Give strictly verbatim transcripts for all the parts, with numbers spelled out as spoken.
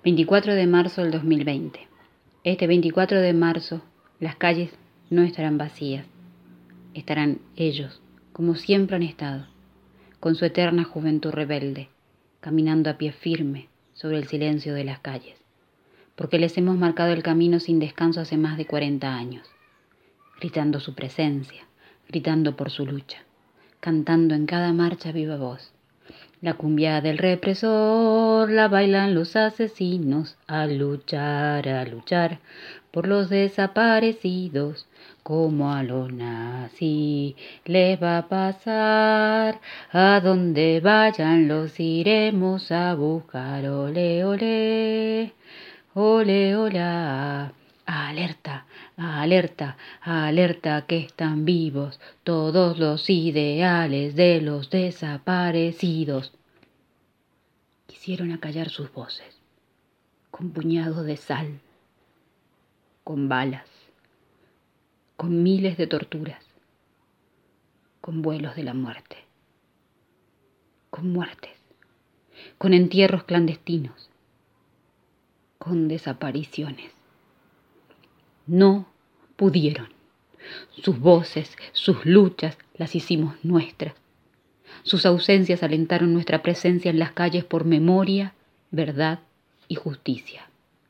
veinticuatro de marzo del dos mil veinte. Este veinticuatro de marzo las calles no estarán vacías. Estarán ellos, como siempre han estado, con su eterna juventud rebelde, caminando a pie firme sobre el silencio de las calles, porque les hemos marcado el camino sin descanso hace más de cuarenta años, gritando su presencia, gritando por su lucha, cantando en cada marcha viva voz. La cumbia del represor la bailan los asesinos, a luchar, a luchar por los desaparecidos, como a los nazis les va a pasar, a donde vayan los iremos a buscar, ole, ole, ole, hola. Alerta, alerta, alerta que están vivos todos los ideales de los desaparecidos. Quisieron acallar sus voces, con puñados de sal, con balas, con miles de torturas, con vuelos de la muerte, con muertes, con entierros clandestinos, con desapariciones. No pudieron. Sus voces, sus luchas las hicimos nuestras. Sus ausencias alentaron nuestra presencia en las calles por memoria, verdad y justicia.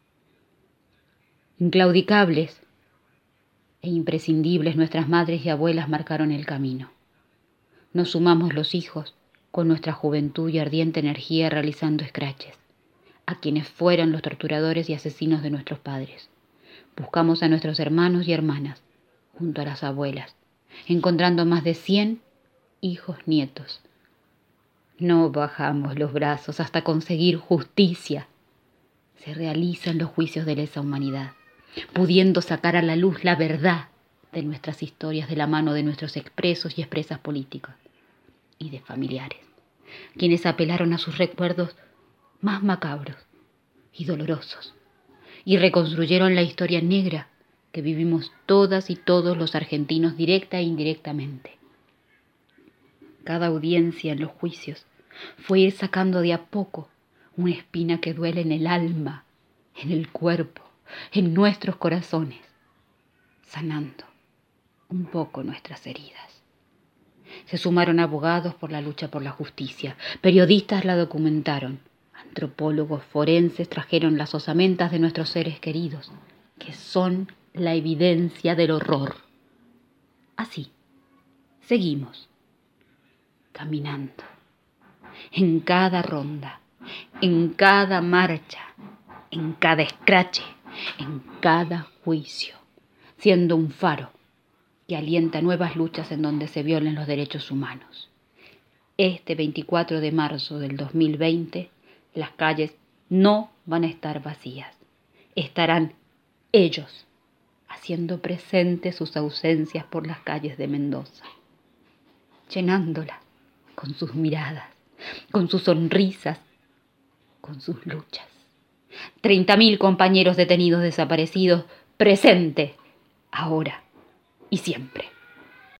Inclaudicables e imprescindibles, nuestras madres y abuelas marcaron el camino. Nos sumamos los hijos con nuestra juventud y ardiente energía realizando escraches a quienes fueron los torturadores y asesinos de nuestros padres. Buscamos a nuestros hermanos y hermanas, junto a las abuelas, encontrando más de cien hijos nietos. No bajamos los brazos hasta conseguir justicia. Se realizan los juicios de lesa humanidad, pudiendo sacar a la luz la verdad de nuestras historias de la mano de nuestros expresos y expresas políticos y de familiares, quienes apelaron a sus recuerdos más macabros y dolorosos, y reconstruyeron la historia negra que vivimos todas y todos los argentinos directa e indirectamente. Cada audiencia en los juicios fue ir sacando de a poco una espina que duele en el alma, en el cuerpo, en nuestros corazones, sanando un poco nuestras heridas. Se sumaron abogados por la lucha por la justicia, periodistas la documentaron, antropólogos forenses trajeron las osamentas de nuestros seres queridos, que son la evidencia del horror. Así, seguimos, caminando, en cada ronda, en cada marcha, en cada escrache, en cada juicio, siendo un faro que alienta nuevas luchas en donde se violen los derechos humanos. Este veinticuatro de marzo del dos mil veinte, las calles no van a estar vacías. Estarán ellos haciendo presentes sus ausencias por las calles de Mendoza, llenándolas con sus miradas, con sus sonrisas, con sus luchas. Treinta mil compañeros detenidos desaparecidos, presentes, ahora y siempre.